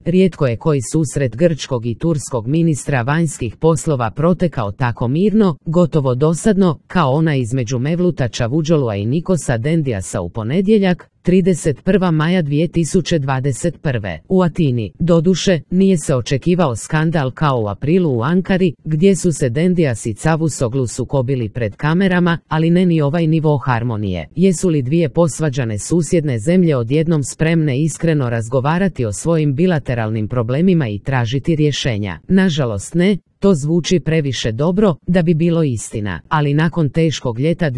Rijetko je koji susret grčkog i turskog ministra vanjskih poslova protekao tako mirno, gotovo dosadno, kao ona između Mevluta Čavudžolua i Nikosa Dendiasa u ponedjeljak, 31. maja 2021. u Atini. Doduše, nije se očekivao skandal kao u aprilu u Ankari, gdje su se Dendias i Cavusoglu sukobili pred kamerama, ali ne ni ovaj nivo harmonije. Jesu li dvije posvađane susjedne zemlje odjednom spremne iskreno razgovarati o svojim bilateralnim problemima i tražiti rješenja? Nažalost ne. To zvuči previše dobro da bi bilo istina, ali nakon teškog ljeta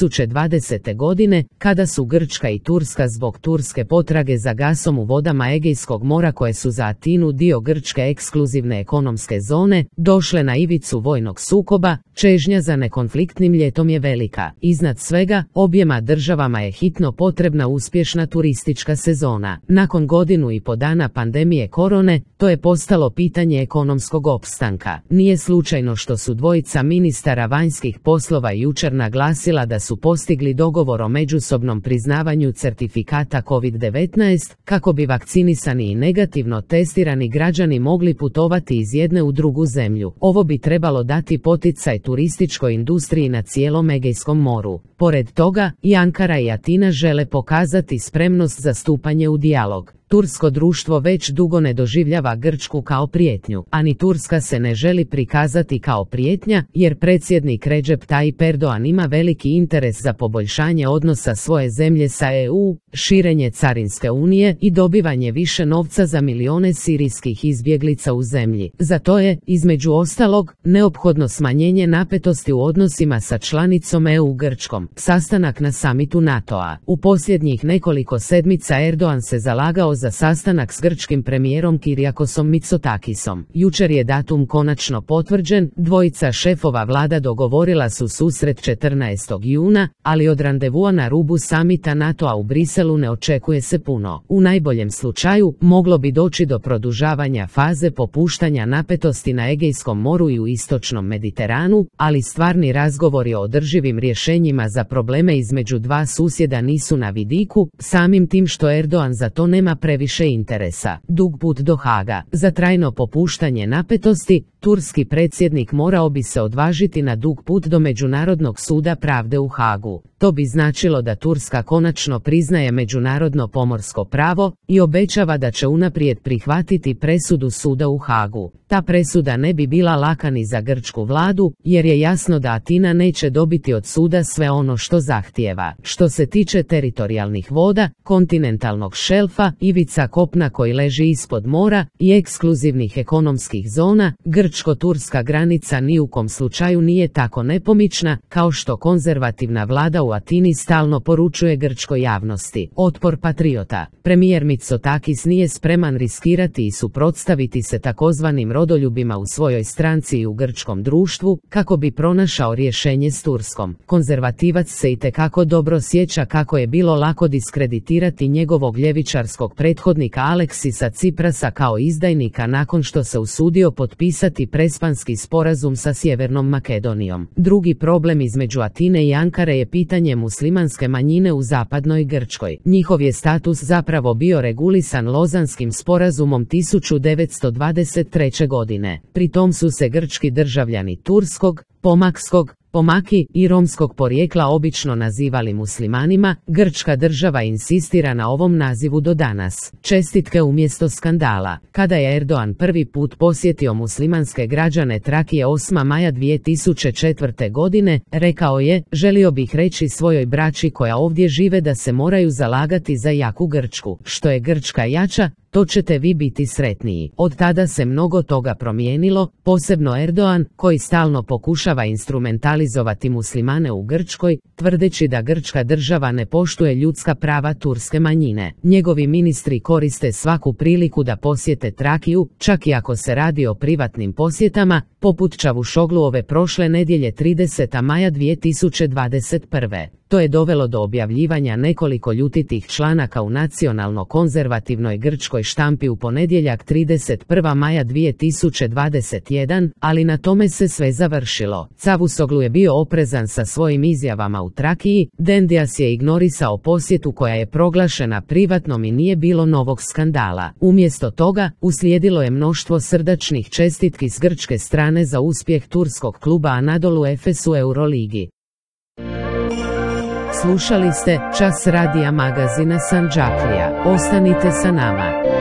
2020. godine, kada su Grčka i Turska zbog turske potrage za gasom u vodama Egejskog mora koje su za Atinu dio grčke ekskluzivne ekonomske zone, došle na ivicu vojnog sukoba, čežnja za nekonfliktnim ljetom je velika. Iznad svega, objema državama je hitno potrebna uspješna turistička sezona. Nakon godinu i po dana pandemije korone, to je postalo pitanje ekonomskog opstanka. Nije slučajno što su dvojica ministara vanjskih poslova jučer naglasila da su postigli dogovor o međusobnom priznavanju certifikata COVID-19, kako bi vakcinisani i negativno testirani građani mogli putovati iz jedne u drugu zemlju. Ovo bi trebalo dati poticaj turističkoj industriji na cijelom Egejskom moru. Pored toga, i Ankara i Atina žele pokazati spremnost za stupanje u dijalog. Tursko društvo već dugo ne doživljava Grčku kao prijetnju, a ni Turska se ne želi prikazati kao prijetnja, jer predsjednik Recep Tayyip Erdoğan ima veliki interes za poboljšanje odnosa svoje zemlje sa EU, širenje carinske unije i dobivanje više novca za milijune sirijskih izbjeglica u zemlji. Za to je, između ostalog, neophodno smanjenje napetosti u odnosima sa članicom EU Grčkom. Sastanak na samitu NATO-a. U posljednjih nekoliko sedmica Erdoğan se zalagao za sastanak s grčkim premijerom Kyriakosom Mitsotakisom. Jučer je datum konačno potvrđen, dvojica šefova vlada dogovorila su susret 14. juna, ali od randevua na rubu samita NATO-a u Briselu ne očekuje se puno. U najboljem slučaju, moglo bi doći do produžavanja faze popuštanja napetosti na Egejskom moru i u istočnom Mediteranu, ali stvarni razgovori o održivim rješenjima za probleme između dva susjeda nisu na vidiku, samim tim što Erdoğan za to nema previše interesa. Dug put do Haga. Za trajno popuštanje napetosti, turski predsjednik morao bi se odvažiti na dug put do Međunarodnog suda pravde u Hagu. To bi značilo da Turska konačno priznaje međunarodno pomorsko pravo i obećava da će unaprijed prihvatiti presudu suda u Hagu. Ta presuda ne bi bila laka ni za grčku vladu, jer je jasno da Atina neće dobiti od suda sve ono što zahtijeva. Što se tiče teritorijalnih voda, kontinentalnog šelfa, ivica kopna koji leži ispod mora i ekskluzivnih ekonomskih zona, grčko-turska granica ni u kom slučaju nije tako nepomična, kao što konzervativna vlada u Atini stalno poručuje grčkoj javnosti. Otpor patriota. Premijer Mitsotakis nije spreman riskirati i suprotstaviti se takozvanim rodoljubima u svojoj stranci i u grčkom društvu, kako bi pronašao rješenje s Turskom. Konzervativac se itekako dobro sjeća kako je bilo lako diskreditirati njegovog ljevičarskog prethodnika Aleksisa Tsiprasa kao izdajnika nakon što se usudio potpisati prespanski sporazum sa Sjevernom Makedonijom. Drugi problem između Atine i Ankare je pitanje muslimanske manjine u zapadnoj Grčkoj. Njihov je status zapravo bio regulisan Lozanskim sporazumom 1923. godine. Pri tom su se grčki državljani turskog, pomakskog, pomaki i romskog porijekla obično nazivali muslimanima. Grčka država insistira na ovom nazivu do danas. Čestitke umjesto skandala. Kada je Erdoğan prvi put posjetio muslimanske građane Trakije 8. maja 2004. godine, rekao je: želio bih reći svojoj braći koja ovdje žive da se moraju zalagati za jaku Grčku. Što je Grčka jača, to ćete vi biti sretniji. Od tada se mnogo toga promijenilo, posebno Erdoğan, koji stalno pokušava instrumentalizovati muslimane u Grčkoj, tvrdeći da grčka država ne poštuje ljudska prava turske manjine. Njegovi ministri koriste svaku priliku da posjete Trakiju, čak i ako se radi o privatnim posjetama, poput Čavuşogluove prošle nedjelje 30. maja 2021. To je dovelo do objavljivanja nekoliko ljutitih članaka u nacionalno-konzervativnoj grčkoj štampi u ponedjeljak 31. maja 2021, ali na tome se sve završilo. Čavuşoglu je bio oprezan sa svojim izjavama u Trakiji, Dendias je ignorisao posjetu koja je proglašena privatnom i nije bilo novog skandala. Umjesto toga, uslijedilo je mnoštvo srdačnih čestitki s grčke strane za uspjeh turskog kluba Anadolu Efes u Euroligi. Slušali ste Čas radija magazina Sandžaklija. Ostanite sa nama.